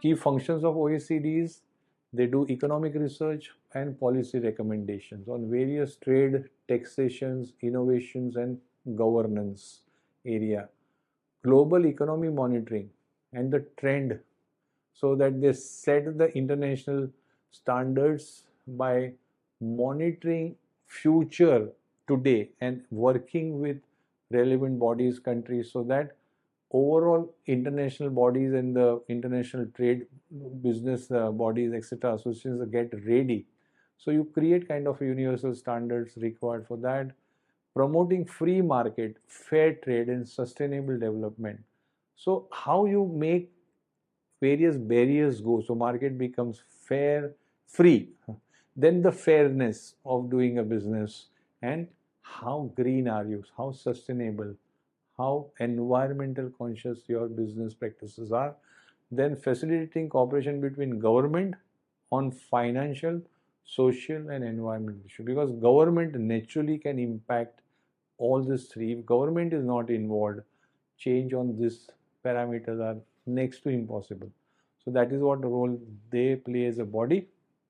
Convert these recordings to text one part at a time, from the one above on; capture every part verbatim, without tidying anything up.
Key functions of O E C Ds: they do economic research and policy recommendations on various trade, taxations, innovations and governance area. Global economy monitoring and the trend, so that they set the international standards by monitoring future today and working with relevant bodies, countries, so that overall international bodies and the international trade business uh, bodies, etc., associations get ready. So you create kind of universal standards required for that. Promoting free market, fair trade and sustainable development. So how you make various barriers go, so market becomes fair, free, then the fairness of doing a business, and how green are you, how sustainable, how environmental conscious your business practices are. Then facilitating cooperation between government on financial, social and environmental issues, because government naturally can impact all these three. If government is not involved, change on these parameters are next to impossible. So that is what role they play as a body.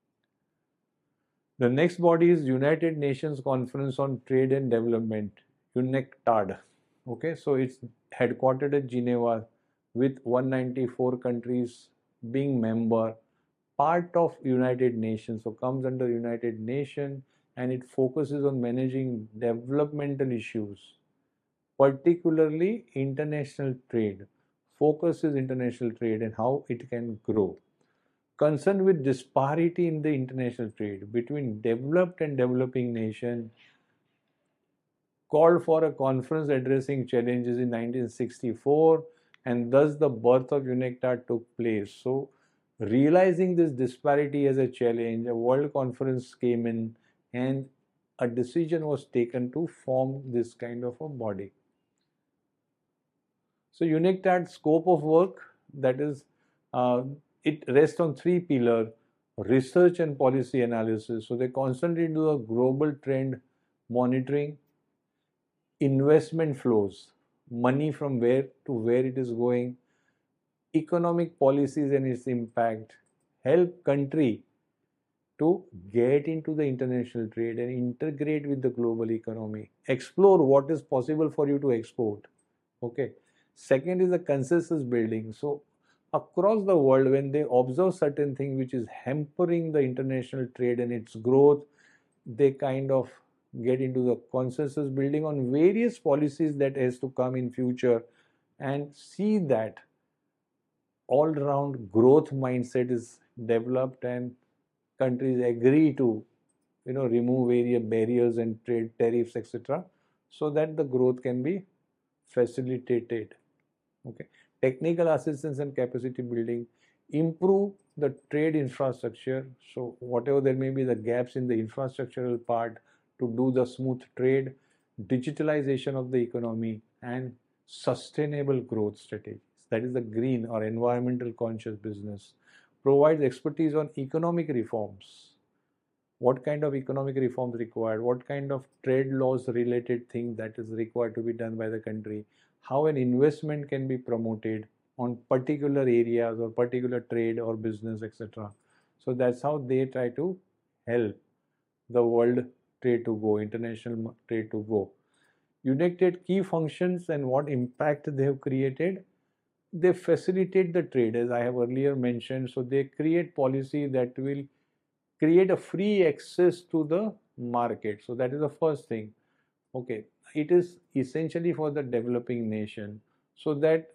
The next body is United Nations Conference on Trade and Development, UNCTAD. Okay, so it's headquartered at Geneva with one hundred ninety-four countries being member, part of United Nations, so comes under United Nations, and it focuses on managing developmental issues, particularly international trade. Focus is international trade and how it can grow. Concerned with disparity in the international trade between developed and developing nations, called for a conference addressing challenges in nineteen sixty-four, and thus the birth of UNCTAD took place. So realizing this disparity as a challenge, a world conference came in and a decision was taken to form this kind of a body. So UNCTAD scope of work, that is, uh, it rests on three pillars: research and policy analysis. So they constantly do a global trend monitoring, investment flows, money from where to where it is going, economic policies and its impact, help country to get into the international trade and integrate with the global economy, explore what is possible for you to export. Okay. Second is the consensus building. So across the world, when they observe certain thing which is hampering the international trade and its growth, they kind of get into the consensus building on various policies that has to come in future, and see that all round growth mindset is developed and countries agree to, you know, remove various barriers and trade tariffs, etc., so that the growth can be facilitated. Okay. Technical assistance and capacity building, improve the trade infrastructure. So whatever there may be the gaps in the infrastructural part to do the smooth trade, digitalization of the economy and sustainable growth strategies. That is the green or environmental conscious business. Provides expertise on economic reforms. What kind of economic reforms required? What kind of trade laws related thing that is required to be done by the country? How an investment can be promoted on particular areas or particular trade or business, et cetera. So that's how they try to help the world trade to go, international trade to go. UNCTAD key functions and what impact they have created. They facilitate the trade, as I have earlier mentioned. So they create policy that will create a free access to the market. So that is the first thing. Okay, it is essentially for the developing nation, so that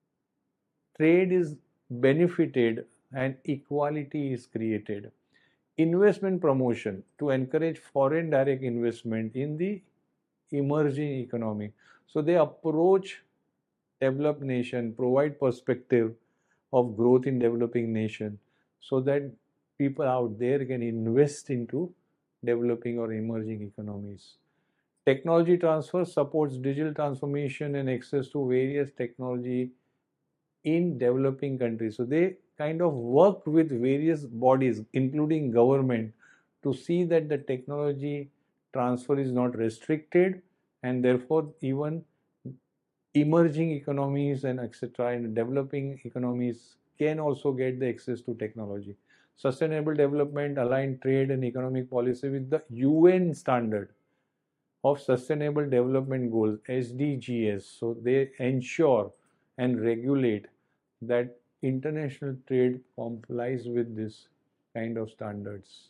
trade is benefited and equality is created. Investment promotion, to encourage foreign direct investment in the emerging economy. So they approach developed nation, provide perspective of growth in developing nation, so that people out there can invest into developing or emerging economies. Technology transfer supports digital transformation and access to various technology in developing countries. So they kind of work with various bodies, including government, to see that the technology transfer is not restricted, and therefore even emerging economies and et cetera and developing economies can also get the access to technology. Sustainable development align trade and economic policy with the U N standard of Sustainable Development Goals, S D Gs. So they ensure and regulate that international trade complies with this kind of standards.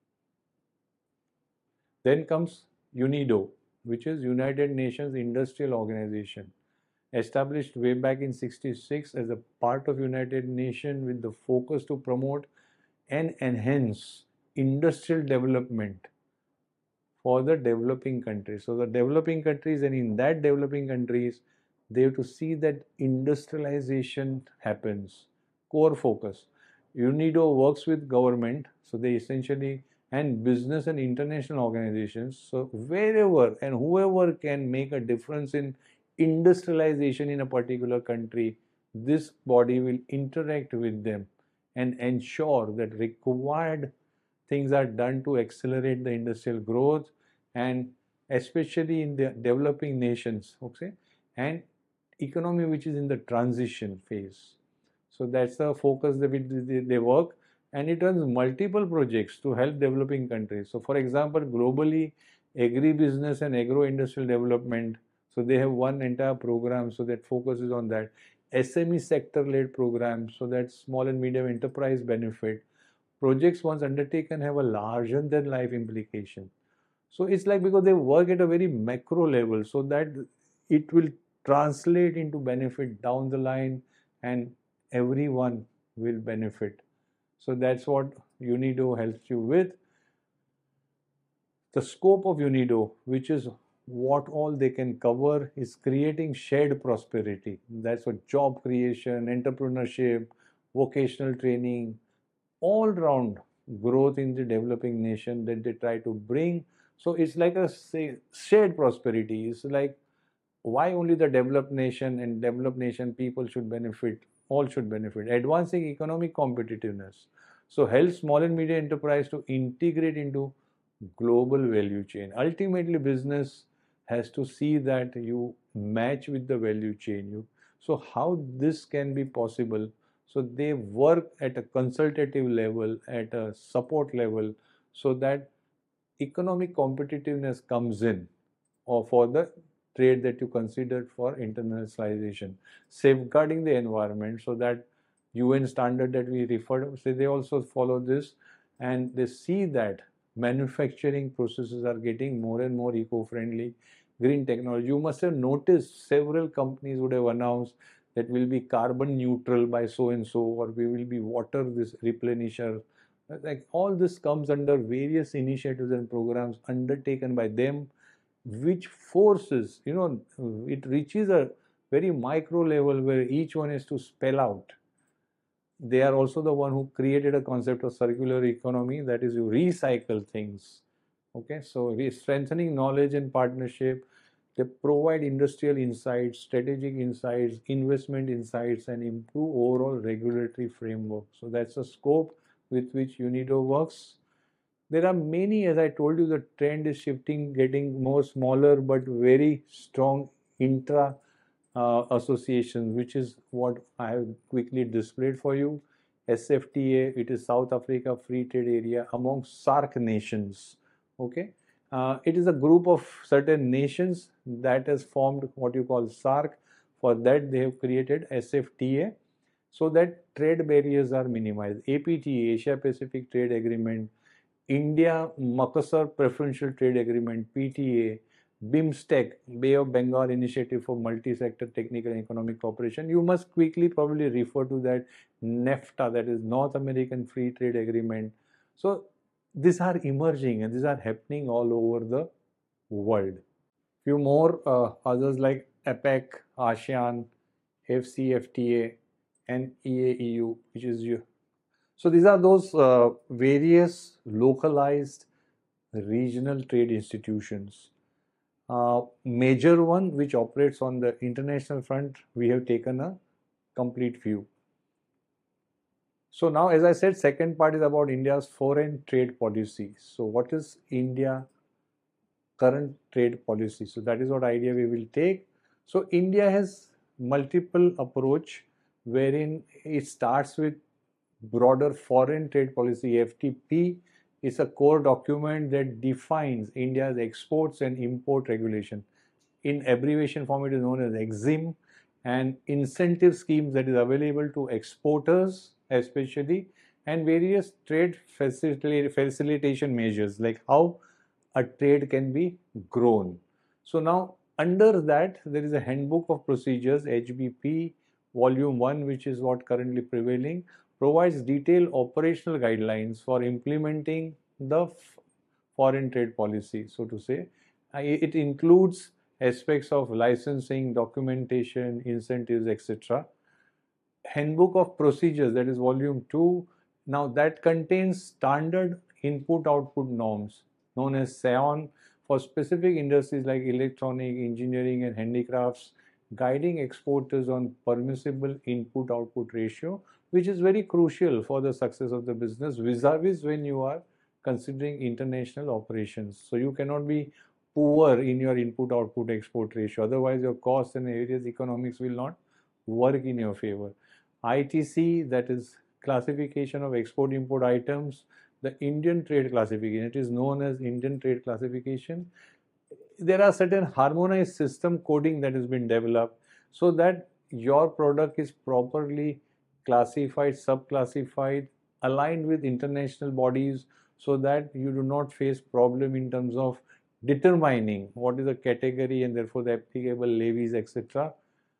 Then comes UNIDO, which is United Nations Industrial Organization, established way back in sixty-six as a part of United Nations with the focus to promote and enhance industrial development for the developing countries. So the developing countries, and in that developing countries, they have to see that industrialization happens. Core focus. UNIDO works with government, so they essentially, and business and international organizations. So wherever and whoever can make a difference in industrialization in a particular country, this body will interact with them and ensure that required things are done to accelerate the industrial growth, and especially in the developing nations, okay, and economy which is in the transition phase. So that's the focus that they work, and it runs multiple projects to help developing countries. So for example, globally, agribusiness and agro-industrial development, so they have one entire program so that focuses on that. S M E sector-led programs, so that small and medium enterprise benefit. Projects once undertaken have a larger than life implication. So it's like, because they work at a very macro level, so that it will translate into benefit down the line and everyone will benefit. So that's what UNIDO helps you with. The scope of UNIDO, which is what all they can cover, is creating shared prosperity. That's what job creation, entrepreneurship, vocational training, all round growth in the developing nation that they try to bring. So it's like a say, shared prosperity. It's like, why only the developed nation and developed nation people should benefit, all should benefit. Advancing economic competitiveness. So help small and medium enterprise to integrate into global value chain. Ultimately, business has to see that you match with the value chain. You, so how this can be possible? So they work at a consultative level, at a support level, so that economic competitiveness comes in, or for the trade that you considered for internationalization. Safeguarding the environment, so that U N standard that we referred to, so they also follow this, and they see that manufacturing processes are getting more and more eco-friendly, green technology. You must have noticed several companies would have announced that will be carbon neutral by so and so, or we will be water this replenisher. Like, all this comes under various initiatives and programs undertaken by them, which forces, you know, it reaches a very micro level where each one has to spell out. They are also the one who created a concept of circular economy, that is, you recycle things. Okay, so we strengthening knowledge and partnership. They provide industrial insights, strategic insights, investment insights, and improve overall regulatory framework. So that's the scope with which UNIDO works. There are many, as I told you, the trend is shifting, getting more smaller but very strong intra uh, associations, which is what I have quickly displayed for you. S F T A, it is South Africa Free Trade Area among SAARC nations. Okay, uh, it is a group of certain nations that has formed what you call SAARC. For that, they have created S F T A, so that trade barriers are minimized. A P T A, Asia Pacific Trade Agreement, India Makassar Preferential Trade Agreement, P T A, BIMSTEC, Bay of Bengal Initiative for Multi-Sector Technical and Economic Cooperation. You must quickly probably refer to that NAFTA, that is North American Free Trade Agreement. So these are emerging and these are happening all over the world. Few more uh, others like APEC, ASEAN, F C F T A, and E A E U, which is you. So these are those uh, various localized regional trade institutions. Uh, major one which operates on the international front, we have taken a complete view. So now, as I said, second part is about India's foreign trade policy. So what is India current trade policy? So that is what idea we will take. So India has multiple approach. wherein it starts with broader foreign trade policy. F T P is a core document that defines India's exports and import regulation. In abbreviation form, it is known as EXIM, and incentive schemes that is available to exporters especially, and various trade facilitation measures like how a trade can be grown. So now under that there is a handbook of procedures, H B P volume one, which is what currently prevailing, provides detailed operational guidelines for implementing the foreign trade policy, so to say. It includes aspects of licensing, documentation, incentives, et cetera. Handbook of Procedures, that is volume two, now that contains standard input-output norms known as S A O N for specific industries like electronic, engineering and handicrafts, guiding exporters on permissible input-output ratio, which is very crucial for the success of the business vis-a-vis when you are considering international operations. So you cannot be poor in your input-output export ratio, otherwise your costs and various economics will not work in your favor. I T C, that is classification of export import items, the Indian trade classification, it is known as Indian trade classification. There are certain harmonized system coding that has been developed so that your product is properly classified, subclassified, aligned with international bodies, so that you do not face problem in terms of determining what is the category and therefore the applicable levies, et cetera.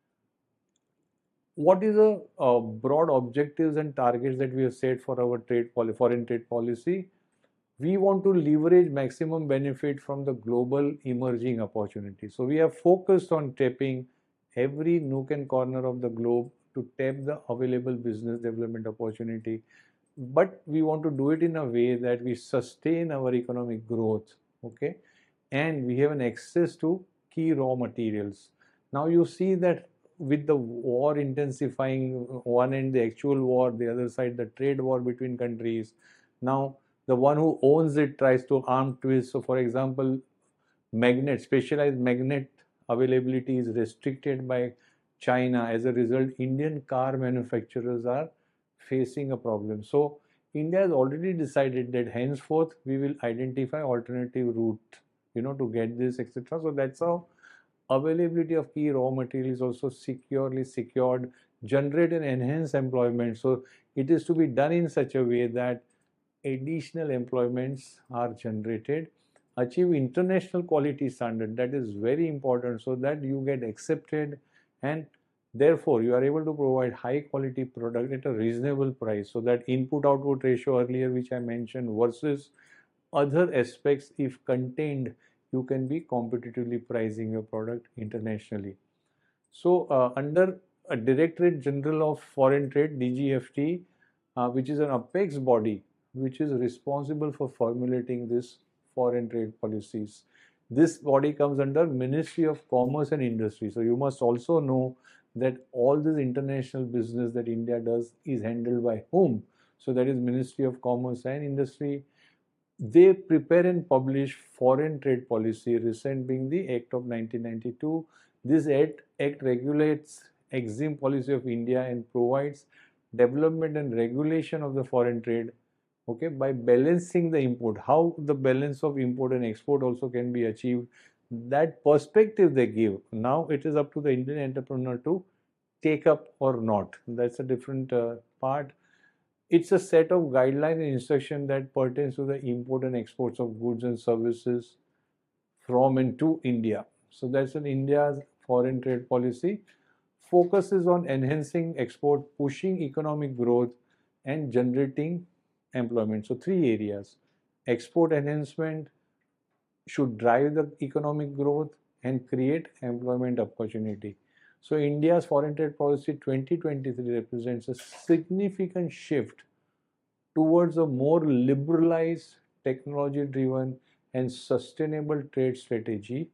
What is the uh, broad objectives and targets that we have set for our trade policy, foreign trade policy? We want to leverage maximum benefit from the global emerging opportunities. So we have focused on tapping every nook and corner of the globe to tap the available business development opportunity. But we want to do it in a way that we sustain our economic growth, okay? And we have an access to key raw materials. Now you see that with the war intensifying, one end the actual war, the other side the trade war between countries. Now the one who owns it tries to arm twist. So for example, magnet, specialized magnet availability is restricted by China. As a result, Indian car manufacturers are facing a problem. So India has already decided that henceforth we will identify alternative route, you know, to get this, et cetera. So that's how availability of key raw material is also securely secured, generate and enhance employment. So it is to be done in such a way that additional employments are generated, achieve international quality standard, that is very important, so that you get accepted and therefore you are able to provide high quality product at a reasonable price. So that input output ratio earlier which I mentioned versus other aspects, if contained, you can be competitively pricing your product internationally. So uh, under a Directorate General of Foreign Trade, D G F T, uh, which is an apex body which is responsible for formulating this foreign trade policies. This body comes under Ministry of Commerce and Industry. So you must also know that all this international business that India does is handled by whom? So that is Ministry of Commerce and Industry. They prepare and publish foreign trade policy, recent being the Act of nineteen ninety-two. This act, act regulates EXIM policy of India and provides development and regulation of the foreign trade, okay, by balancing the import. How the balance of import and export also can be achieved, that perspective they give. Now it is up to the Indian entrepreneur to take up or not. That's a different uh, part. It's a set of guidelines and instruction that pertains to the import and exports of goods and services from and to India. So that's an India's foreign trade policy. Focuses on enhancing export, pushing economic growth and generating employment. So three areas. Export enhancement should drive the economic growth and create employment opportunity. So India's foreign trade policy twenty twenty-three represents a significant shift towards a more liberalized, technology-driven and sustainable trade strategy,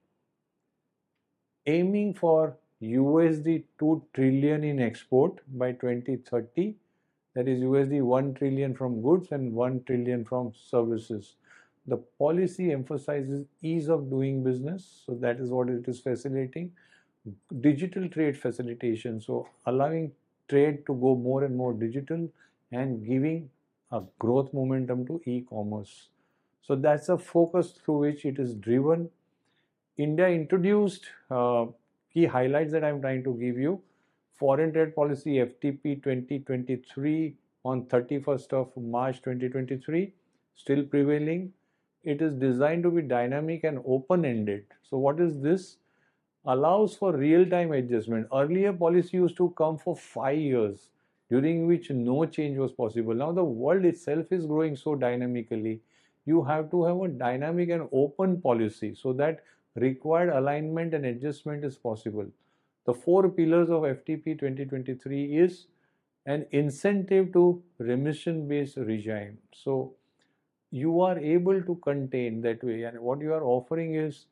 aiming for U S D two trillion in export by twenty thirty, that is U S D one trillion from goods and one trillion from services. The policy emphasizes ease of doing business, so that is what it is facilitating. Digital trade facilitation, so allowing trade to go more and more digital and giving a growth momentum to e-commerce. So that's a focus through which it is driven. India introduced uh, key highlights that I'm trying to give you. Foreign Trade Policy F T P twenty twenty-three on thirty-first of March twenty twenty-three, still prevailing. It is designed to be dynamic and open-ended. So what is this? Allows for real-time adjustment. Earlier policy used to come for five years, during which no change was possible. Now the world itself is growing so dynamically. You have to have a dynamic and open policy so that required alignment and adjustment is possible. The four pillars of F T P twenty twenty-three is an incentive to remission-based regime. So you are able to contain that way, and what you are offering is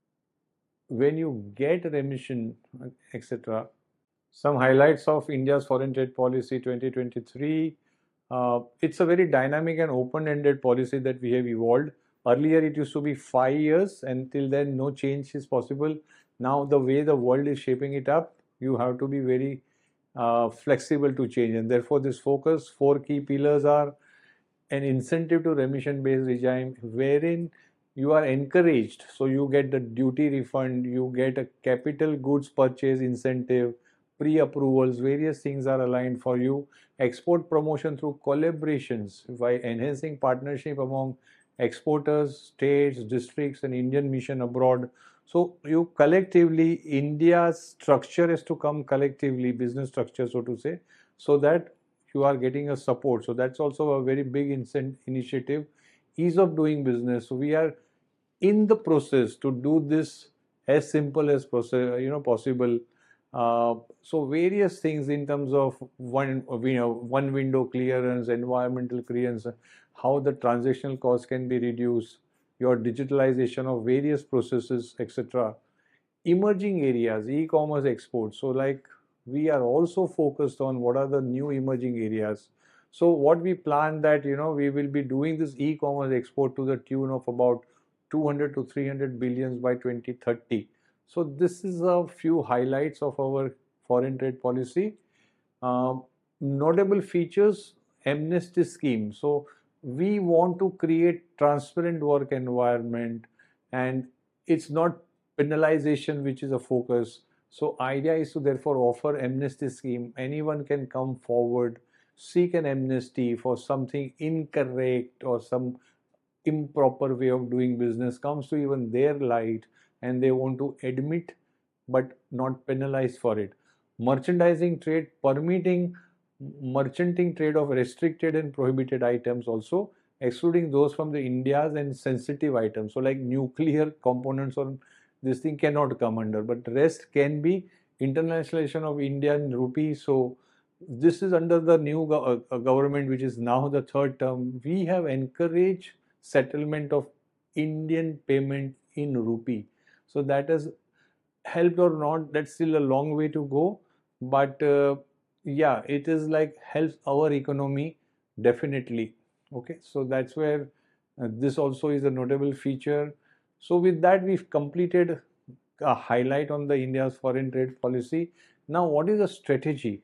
when you get remission, et cetera. Some highlights of India's foreign trade policy twenty twenty-three. Uh, it's a very dynamic and open-ended policy that we have evolved. Earlier, it used to be five years. Until then, no change is possible. Now, the way the world is shaping it up, you have to be very uh, flexible to change. And therefore, this focus, four key pillars are an incentive to remission-based regime, wherein you are encouraged. So you get the duty refund, you get a capital goods purchase incentive, pre-approvals, various things are aligned for you. Export promotion through collaborations by enhancing partnership among exporters, states, districts, and Indian mission abroad. So you collectively, India's structure is to come collectively, business structure, so to say, so that you are getting a support. So that's also a very big initiative. Ease of doing business. So we are in the process to do this as simple as you know possible. Uh, so various things in terms of one you know one window clearance, environmental clearance, how the transactional cost can be reduced, your digitalization of various processes, et cetera. Emerging areas, e-commerce exports. So like we are also focused on what are the new emerging areas. So what we plan that you know we will be doing this e-commerce export to the tune of about two hundred to three hundred billions by twenty thirty. So this is a few highlights of our foreign trade policy. Uh, notable features, amnesty scheme. So we want to create transparent work environment, and it's not penalization which is a focus. So idea is to therefore offer amnesty scheme. Anyone can come forward, seek an amnesty for something incorrect or some improper way of doing business comes to even their light, and they want to admit but not penalized for it. Merchandising trade, permitting merchanting trade of restricted and prohibited items, also excluding those from the India's and sensitive items. So like nuclear components or this thing cannot come under, but rest can be. Internationalization of Indian rupee. So this is under the new go uh, government, which is now the third term. We have encouraged settlement of Indian payment in rupee. So that has helped or not, that's still a long way to go. But uh, yeah, it is like helps our economy definitely. Okay, so that's where uh, this also is a notable feature. So with that, we've completed a highlight on the India's foreign trade policy. Now, what is the strategy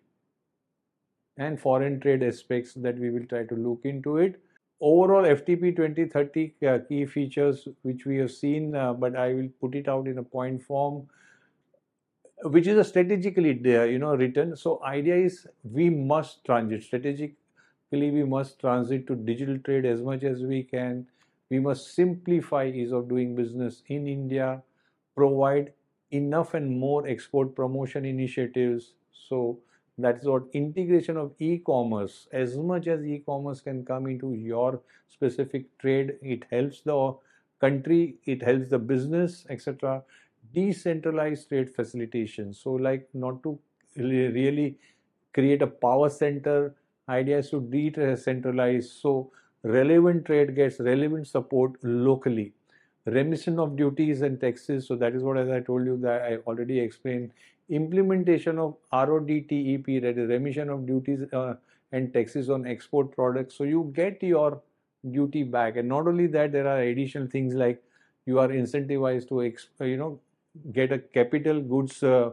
and foreign trade aspects that we will try to look into it. Overall, F T P twenty thirty uh, key features which we have seen, uh, but I will put it out in a point form, which is a strategically uh, you know written. So idea is we must transit strategically. We must transit to digital trade as much as we can. We must simplify ease of doing business in India, provide enough and more export promotion initiatives. So that's what integration of e-commerce, as much as e-commerce can come into your specific trade, it helps the country, it helps the business, et cetera. Decentralized trade facilitation. So like not to really create a power center, idea is to decentralize. So relevant trade gets relevant support locally. Remission of duties and taxes. So that is what, as I told you, that I already explained. Implementation of R O D T E P, that is remission of duties uh, and taxes on export products. So you get your duty back, and not only that, there are additional things like you are incentivized to you know get a capital goods uh,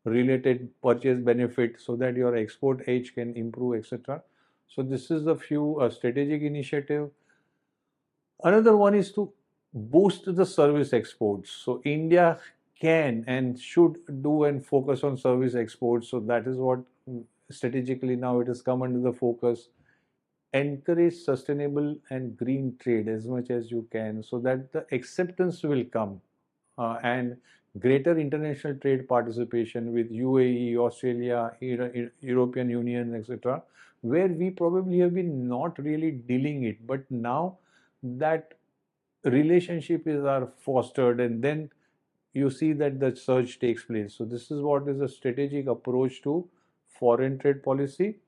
related purchase benefit so that your export edge can improve, et cetera. So this is a few uh, strategic initiative. Another one is to boost the service exports. So India can and should do and focus on service exports. So that is what mm, strategically now it has come under the focus. Encourage sustainable and green trade as much as you can so that the acceptance will come, uh, and greater international trade participation with U A E, Australia, Euro- European Union, et cetera, where we probably have been not really dealing it, but now that relationship is are fostered, and then you see that the surge takes place. So this is what is a strategic approach to foreign trade policy.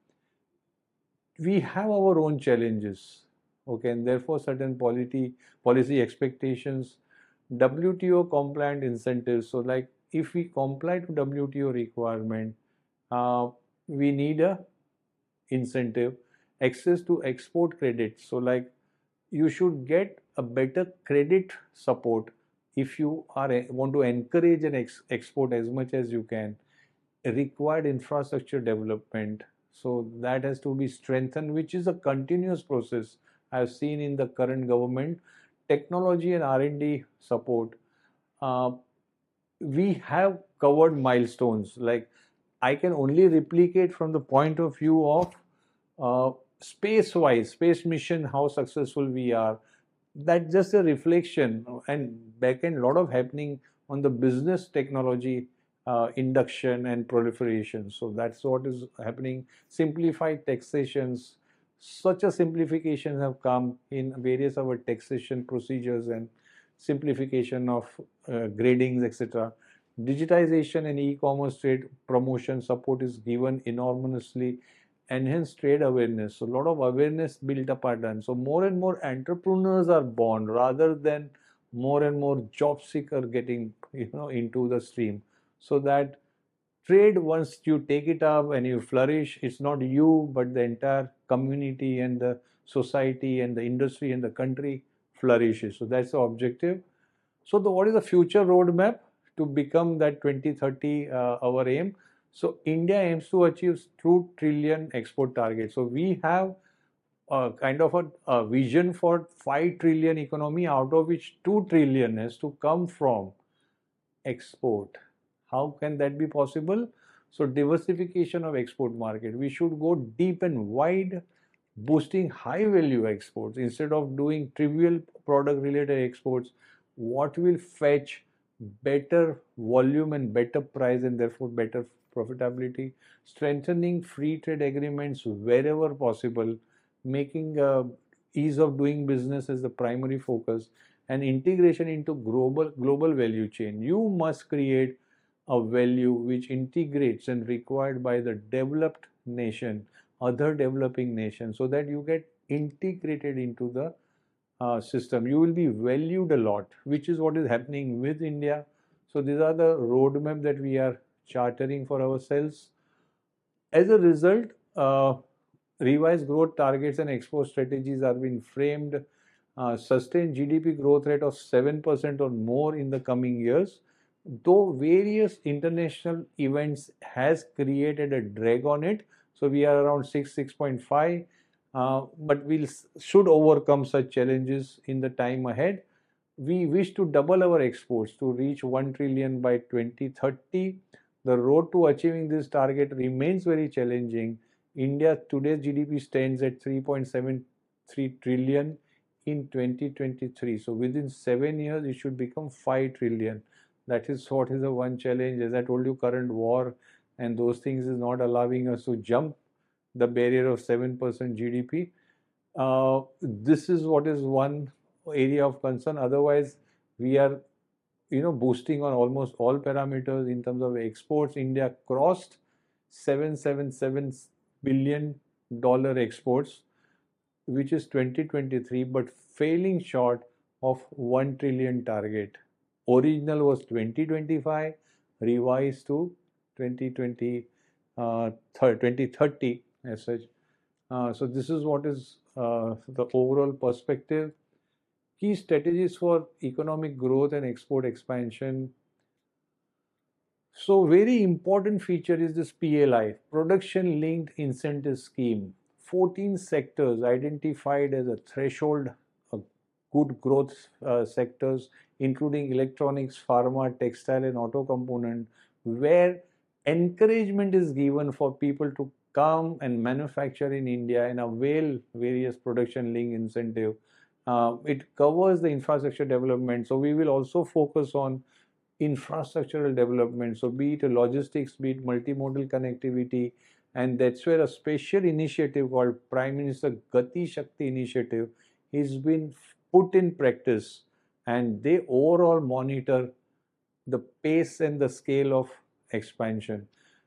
We have our own challenges, okay, and therefore certain policy policy expectations, W T O compliant incentives. So like if we comply to W T O requirement, uh, we need a incentive, access to export credit. So like you should get a better credit support if you are want to encourage an ex export as much as you can. Required infrastructure development, so that has to be strengthened, which is a continuous process. I've seen in the current government technology and R and D support. uh, we have covered milestones. Like I can only replicate from the point of view of uh, space wise, space mission, how successful we are. That's just a reflection, and back end lot of happening on the business technology uh, induction and proliferation. So that's what is happening. Simplified taxations, such a simplification have come in various of our taxation procedures and simplification of uh, gradings, et cetera. Digitization and e-commerce trade promotion support is given enormously. Enhance trade awareness. So a lot of awareness built up are done. So more and more entrepreneurs are born rather than more and more job seeker getting, you know, into the stream. So that trade, once you take it up and you flourish, it's not you but the entire community and the society and the industry and the country flourishes. So that's the objective. So the, what is the future roadmap to become that twenty thirty uh, our aim? So India aims to achieve two trillion export target. So we have a kind of a, a vision for five trillion economy, out of which two trillion has to come from export. How can that be possible? So diversification of export market. We should go deep and wide, boosting high value exports instead of doing trivial product related exports. What will fetch better volume and better price and therefore better profitability? Strengthening free trade agreements wherever possible, making uh, ease of doing business as the primary focus, and integration into global global value chain. You must create a value which integrates and required by the developed nation, other developing nations, so that you get integrated into the uh, system. You will be valued a lot, which is what is happening with India. So these are the roadmap that we are chartering for ourselves. As a result, uh, revised growth targets and export strategies are being framed. Uh, sustained G D P growth rate of seven percent or more in the coming years, though various international events has created a drag on it. So we are around six, six point five, uh, but we we'll, should overcome such challenges in the time ahead. We wish to double our exports to reach one trillion by twenty thirty. The road to achieving this target remains very challenging. India today's G D P stands at three point seven three trillion in twenty twenty-three. So within seven years, it should become five trillion. That is what is the one challenge. As I told you, current war and those things is not allowing us to jump the barrier of seven percent G D P. Uh, this is what is one area of concern. Otherwise, we are, you know, boosting on almost all parameters. In terms of exports, India crossed seven hundred seventy-seven billion dollar exports, which is twenty twenty-three, but failing short of one trillion target. Original was twenty twenty-five, revised to twenty twenty, uh, twenty thirty as such. Uh, so this is what is uh, the overall perspective. Key strategies for economic growth and export expansion. So very important feature is this P L I, Production Linked Incentive Scheme. fourteen sectors identified as a threshold, uh, good growth uh, sectors, including electronics, pharma, textile, and auto component, where encouragement is given for people to come and manufacture in India and avail various production linked incentive. Uh, it covers the infrastructure development. So we will also focus on infrastructural development. So be it a logistics, be it multimodal connectivity, and that's where a special initiative called Prime Minister Gati Shakti initiative has been put in practice, and they overall monitor the pace and the scale of expansion.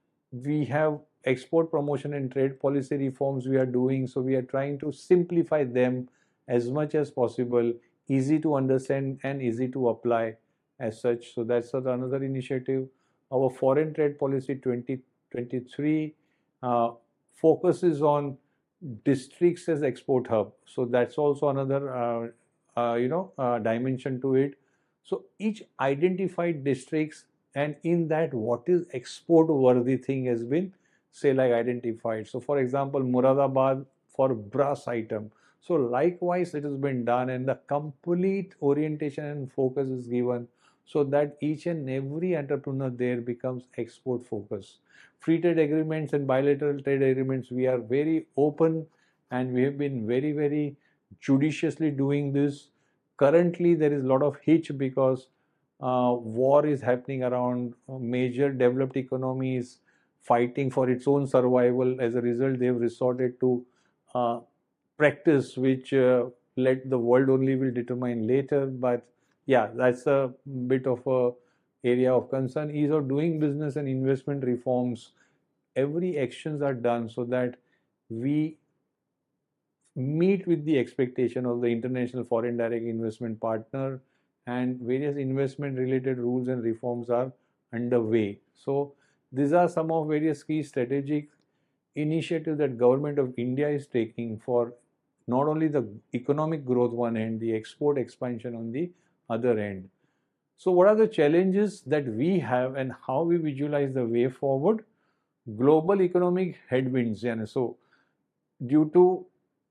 We have export promotion and trade policy reforms we are doing, so we are trying to simplify them as much as possible, easy to understand and easy to apply as such. So that's another initiative. Our foreign trade policy twenty twenty-three uh, focuses on districts as export hub. So that's also another uh, uh, you know uh, dimension to it. So each identified districts, and in that what is export worthy thing has been, say, like identified. So for example, Muradabad for brass item. So likewise it has been done, and the complete orientation and focus is given so that each and every entrepreneur there becomes export focused. Free trade agreements and bilateral trade agreements, we are very open, and we have been very very judiciously doing this. Currently there is a lot of hitch because uh, war is happening around. Major developed economies fighting for its own survival. As a result, they've resorted to uh, practice which uh, let the world only will determine later. But yeah, that's a bit of a area of concern. Ease of doing business and investment reforms, every actions are done so that we meet with the expectation of the international foreign direct investment partner, and various investment related rules and reforms are underway. So these are some of various key strategic initiatives that government of India is taking for not only the economic growth one end, the export expansion on the other end. So what are the challenges that we have and how we visualize the way forward? Global economic headwinds. Yeah, so due to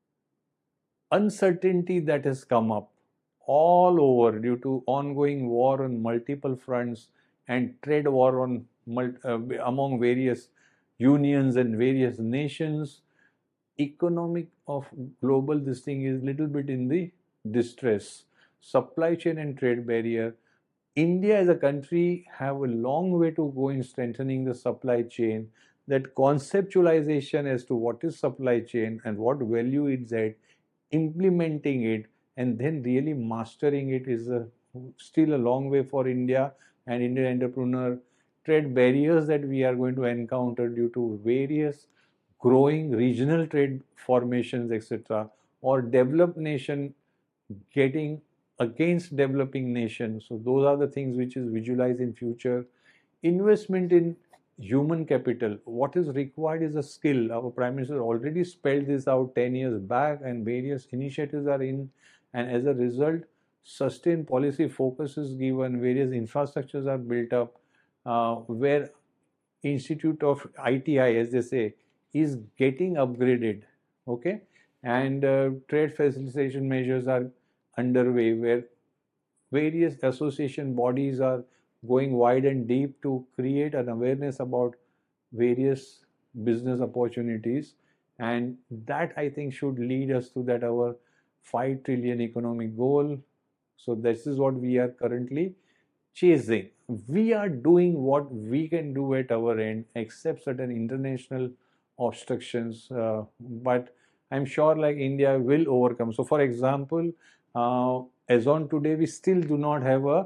uncertainty that has come up all over due to ongoing war on multiple fronts and trade war on uh, among various unions and various nations, economic of global this thing is little bit in the distress. Supply chain and trade barrier. India as a country have a long way to go in strengthening the supply chain. That conceptualization as to what is supply chain and what value it's at, implementing it and then really mastering it is a, still a long way for India and Indian entrepreneur. Trade barriers that we are going to encounter due to various growing regional trade formations, et cetera, or developed nation getting against developing nations. So those are the things which is visualized in future. Investment in human capital. What is required is a skill. Our Prime Minister already spelled this out ten years back, and various initiatives are in, and as a result, sustained policy focus is given, various infrastructures are built up, uh, where Institute of I T I, as they say, is getting upgraded. Okay, and uh, trade facilitation measures are underway, where various association bodies are going wide and deep to create an awareness about various business opportunities, and that I think should lead us to that our five trillion economic goal. So this is what we are currently chasing. We are doing what we can do at our end, except certain international obstructions, uh, but I'm sure like India will overcome. So for example, uh, as on today, we still do not have a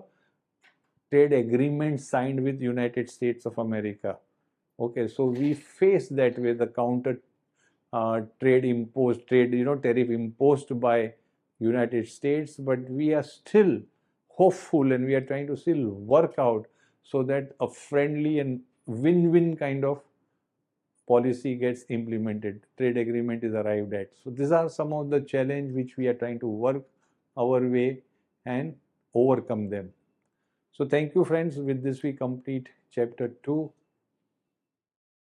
trade agreement signed with United States of America. Okay, so we face that with the counter uh, trade imposed, trade, you know, tariff imposed by United States, but we are still hopeful and we are trying to still work out so that a friendly and win-win kind of policy gets implemented, trade agreement is arrived at. So these are some of the challenge which we are trying to work our way and overcome them. So thank you, friends. With this, we complete chapter two.